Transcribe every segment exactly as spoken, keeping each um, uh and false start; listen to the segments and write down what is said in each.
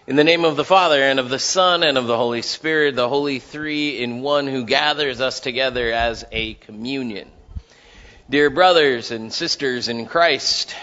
In the name of the Father, and of the Son, and of the Holy Spirit, the Holy Three in One, who gathers us together as a communion. Dear brothers and sisters in Christ,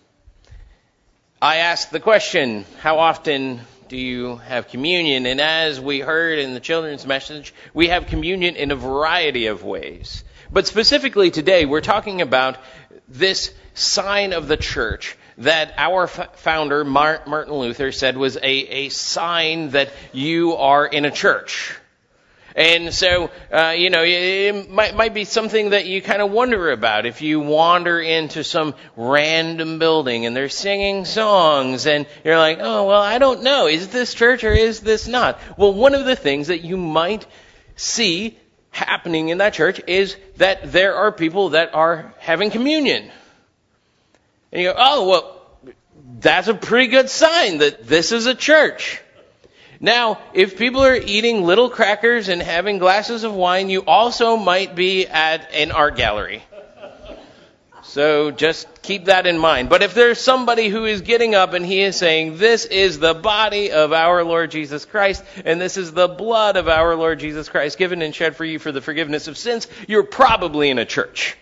I ask the question, how often do you have communion? And as we heard in the children's message, we have communion in a variety of ways. But specifically today, we're talking about this sign of the church that our f- founder, Martin Luther, said was a, a sign that you are in a church. And so, uh, you know, it might, might be something that you kind of wonder about if you wander into some random building and they're singing songs and you're like, oh, well, I don't know. Is this church or is this not? Well, one of the things that you might see happening in that church is that there are people that are having communion. And you go, oh, well, that's a pretty good sign that this is a church. Now, if people are eating little crackers and having glasses of wine, you also might be at an art gallery. So just keep that in mind. But if there's somebody who is getting up and he is saying, this is the body of our Lord Jesus Christ, and this is the blood of our Lord Jesus Christ, given and shed for you for the forgiveness of sins, you're probably in a church.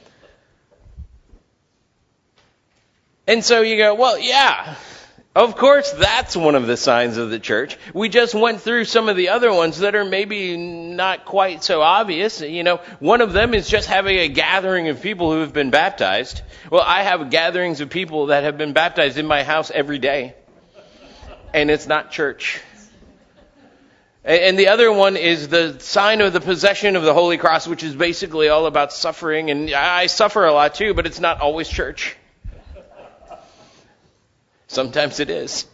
And so you go, well, yeah, of course that's one of the signs of the church. We just went through some of the other ones that are maybe not quite so obvious. You know, one of them is just having a gathering of people who have been baptized. Well, I have gatherings of people that have been baptized in my house every day. And it's not church. And the other one is the sign of the possession of the Holy Cross, which is basically all about suffering. And I suffer a lot too, but it's not always church. Sometimes it is.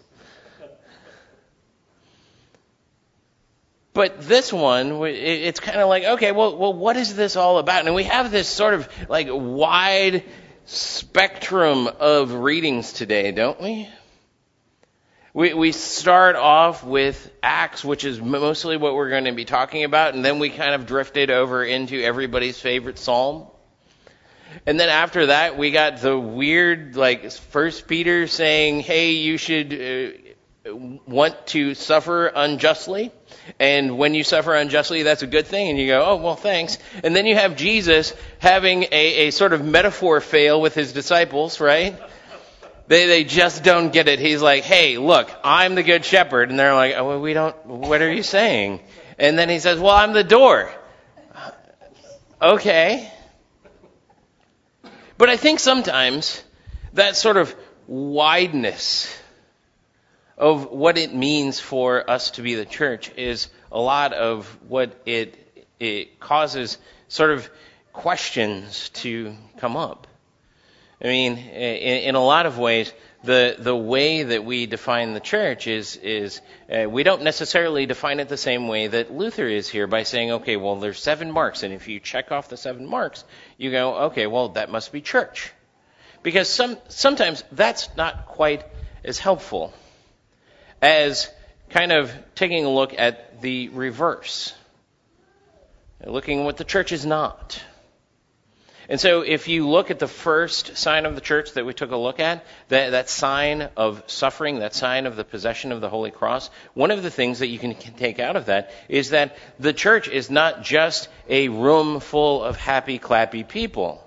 But this one, it's kind of like, okay, well, well, what is this all about? And we have this sort of like wide spectrum of readings today, don't we? We we start off with Acts, which is mostly what we're going to be talking about, and then we kind of drifted over into everybody's favorite psalm. And then after that, we got the weird, like, First Peter saying, hey, you should uh, want to suffer unjustly. And when you suffer unjustly, that's a good thing. And you go, oh, well, thanks. And then you have Jesus having a, a sort of metaphor fail with his disciples, right? They they just don't get it. He's like, hey, look, I'm the good shepherd. And they're like, oh, well, we don't, what are you saying? And then he says, well, I'm the door. Okay. But I think sometimes that sort of wideness of what it means for us to be the church is a lot of what it it causes sort of questions to come up. I mean, in, in a lot of ways, the the way that we define the church is is uh, we don't necessarily define it the same way that Luther is here by saying, okay, well, there's seven marks, and if you check off the seven marks, you go, okay, well, that must be church. Because some sometimes that's not quite as helpful as kind of taking a look at the reverse, looking at what the church is not. And so if you look at the first sign of the church that we took a look at, that, that sign of suffering, that sign of the possession of the Holy Cross, one of the things that you can take out of that is that the church is not just a room full of happy, clappy people.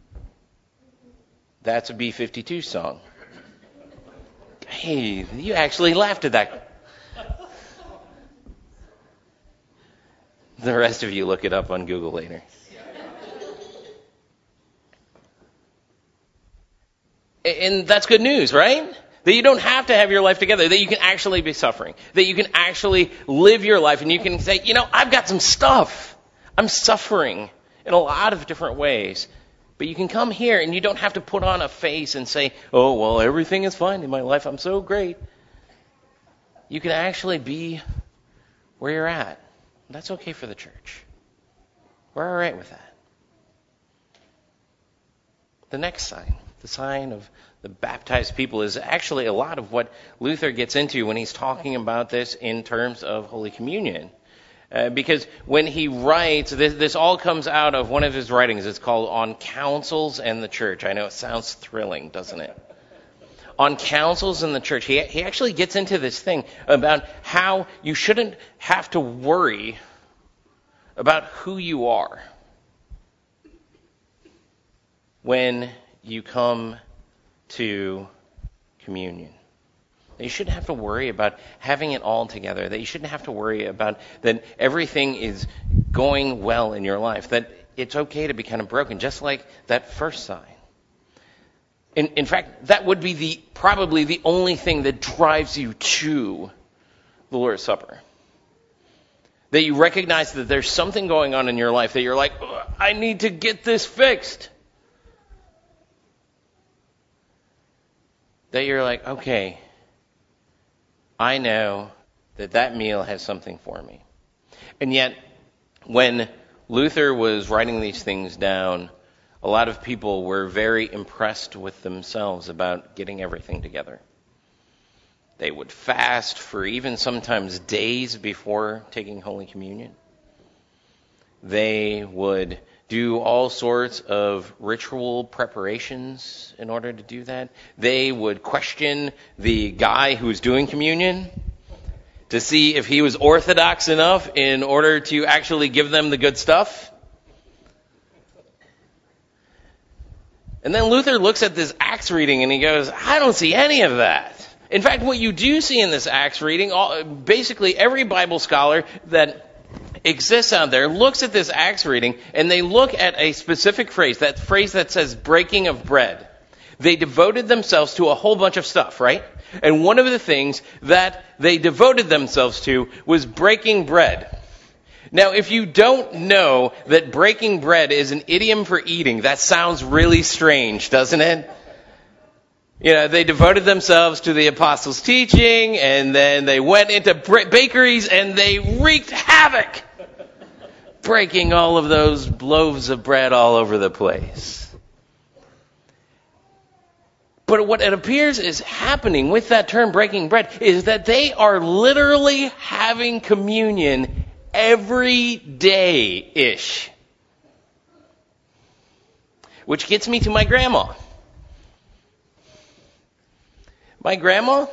That's a B fifty-two song. Hey, you actually laughed at that. The rest of you look it up on Google later. And that's good news, right? That you don't have to have your life together, that you can actually be suffering, that you can actually live your life, and you can say, you know, I've got some stuff. I'm suffering in a lot of different ways. But you can come here and you don't have to put on a face and say, oh, well, everything is fine in my life. I'm so great. You can actually be where you're at. That's okay for the church. We're all right with that. The next sign. The sign of the baptized people is actually a lot of what Luther gets into when he's talking about this in terms of Holy Communion. Uh, because when he writes, this, this all comes out of one of his writings. It's called On Councils and the Church. I know it sounds thrilling, doesn't it? on councils in the church, he, he actually gets into this thing about how you shouldn't have to worry about who you are when you come to communion. That you shouldn't have to worry about having it all together. That you shouldn't have to worry about that everything is going well in your life. That it's okay to be kind of broken, just like that first sign. In, in fact, that would be the probably the only thing that drives you to the Lord's Supper. That you recognize that there's something going on in your life that you're like, I need to get this fixed. That you're like, okay, I know that that meal has something for me. And yet, when Luther was writing these things down, a lot of people were very impressed with themselves about getting everything together. They would fast for even sometimes days before taking Holy Communion. They would do all sorts of ritual preparations in order to do that. They would question the guy who was doing communion to see if he was orthodox enough in order to actually give them the good stuff. And then Luther looks at this Acts reading and he goes, I don't see any of that. In fact, what you do see in this Acts reading, all, basically every Bible scholar that exists out there looks at this Acts reading and they look at a specific phrase, that phrase that says breaking of bread. They devoted themselves to a whole bunch of stuff, right? And one of the things that they devoted themselves to was breaking bread. Now, if you don't know that breaking bread is an idiom for eating, that sounds really strange, doesn't it? You know, they devoted themselves to the apostles' teaching, and then they went into bakeries and they wreaked havoc, breaking all of those loaves of bread all over the place. But what it appears is happening with that term breaking bread is that they are literally having communion every day-ish. Which gets me to my grandma. My grandma,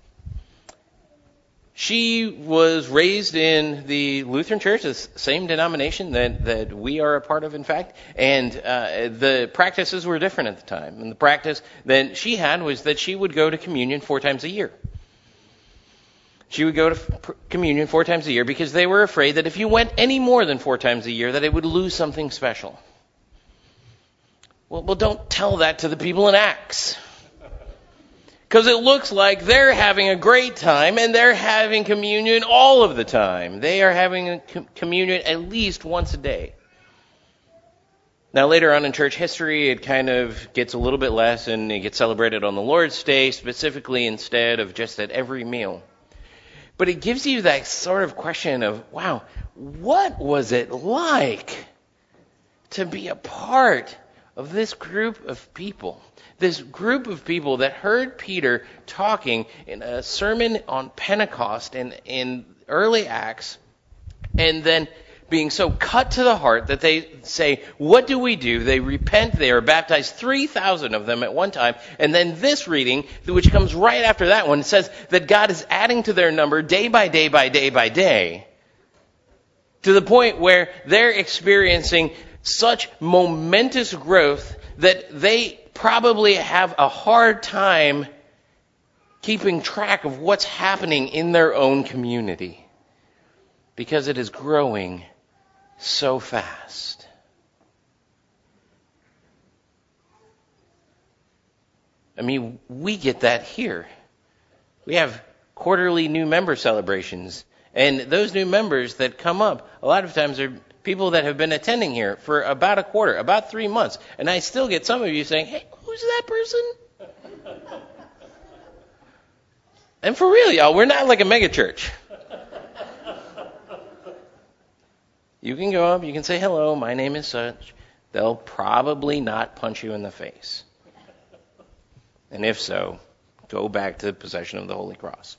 she was raised in the Lutheran Church, the same denomination that, that we are a part of, in fact. And uh, the practices were different at the time. And the practice that she had was that she would go to communion four times a year. She would go to communion four times a year because they were afraid that if you went any more than four times a year, that it would lose something special. Well, well, don't tell that to the people in Acts. Because it looks like they're having a great time and they're having communion all of the time. They are having a com- communion at least once a day. Now, later on in church history, it kind of gets a little bit less and it gets celebrated on the Lord's Day specifically instead of just at every meal. But it gives you that sort of question of, wow, what was it like to be a part of this group of people? This group of people that heard Peter talking in a sermon on Pentecost in, in early Acts, and then being so cut to the heart that they say, what do we do? They repent, they are baptized, three thousand of them at one time, and then this reading, which comes right after that one, says that God is adding to their number day by day by day by day, to the point where they're experiencing such momentous growth that they probably have a hard time keeping track of what's happening in their own community because it is growing so fast. I mean, we get that here. We have quarterly new member celebrations, and those new members that come up a lot of times are people that have been attending here for about a quarter, about three months. And I still get some of you saying, hey, who's that person? And for real, y'all, we're not like a mega church. You can go up, you can say, hello, my name is such. They'll probably not punch you in the face. And if so, go back to the possession of the Holy Cross.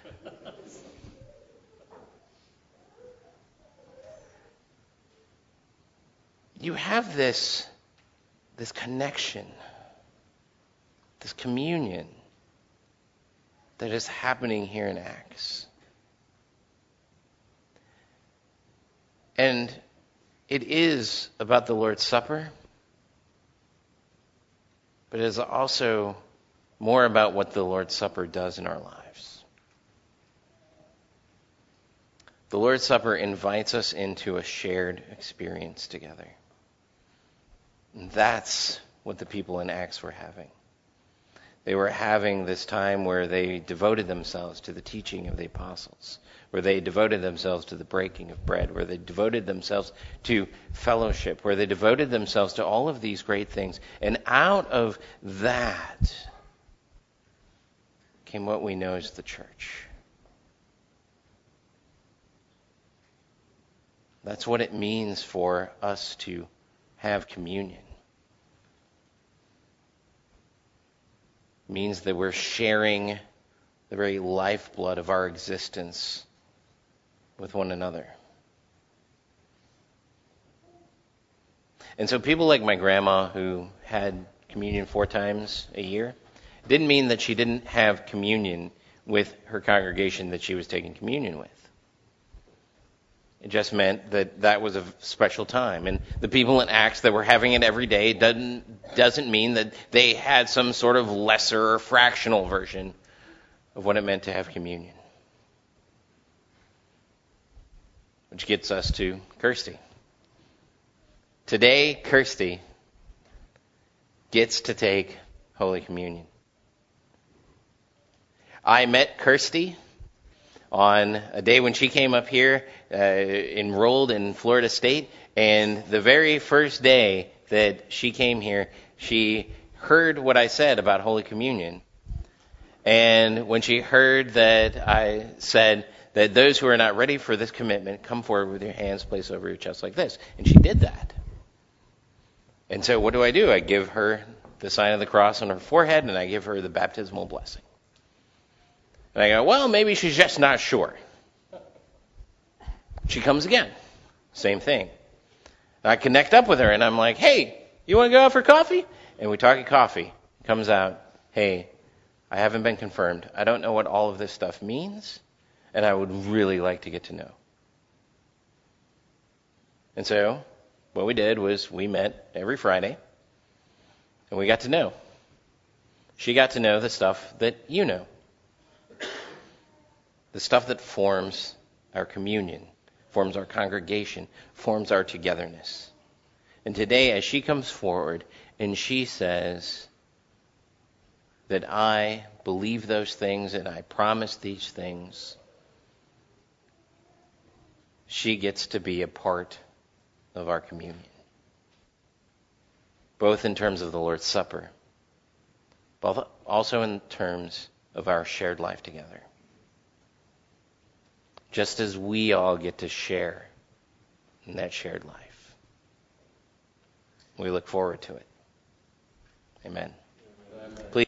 You have this, this connection, this communion that is happening here in Acts. And it is about the Lord's Supper, but it is also more about what the Lord's Supper does in our lives. The Lord's Supper invites us into a shared experience together. And that's what the people in Acts were having. They were having this time where they devoted themselves to the teaching of the apostles, where they devoted themselves to the breaking of bread, where they devoted themselves to fellowship, where they devoted themselves to all of these great things. And out of that came what we know as the church. That's what it means for us to have communion. It means that we're sharing the very lifeblood of our existence with one another. And so people like my grandma, who had communion four times a year, didn't mean that she didn't have communion with her congregation that she was taking communion with. It just meant that that was a special time. And the people in Acts that were having it every day doesn't, doesn't mean that they had some sort of lesser or fractional version of what it meant to have communion. Which gets us to Kirsty. Today, Kirsty gets to take Holy Communion. I met Kirsty on a day when she came up here, uh, enrolled in Florida State, and the very first day that she came here, she heard what I said about Holy Communion. And when she heard that I said that those who are not ready for this commitment, come forward with your hands placed over your chest like this. And she did that. And so what do I do? I give her the sign of the cross on her forehead, and I give her the baptismal blessing. And I go, well, maybe she's just not sure. She comes again. Same thing. And I connect up with her, and I'm like, hey, you want to go out for coffee? And we talk at coffee. Comes out, hey, I haven't been confirmed. I don't know what all of this stuff means, and I would really like to get to know. And so what we did was we met every Friday, and we got to know. She got to know the stuff that you know. The stuff that forms our communion, forms our congregation, forms our togetherness. And today, as she comes forward and she says that I believe those things and I promise these things, she gets to be a part of our communion. Both in terms of the Lord's Supper, but also in terms of our shared life together. Just as we all get to share in that shared life. We look forward to it. Amen. Amen. Please.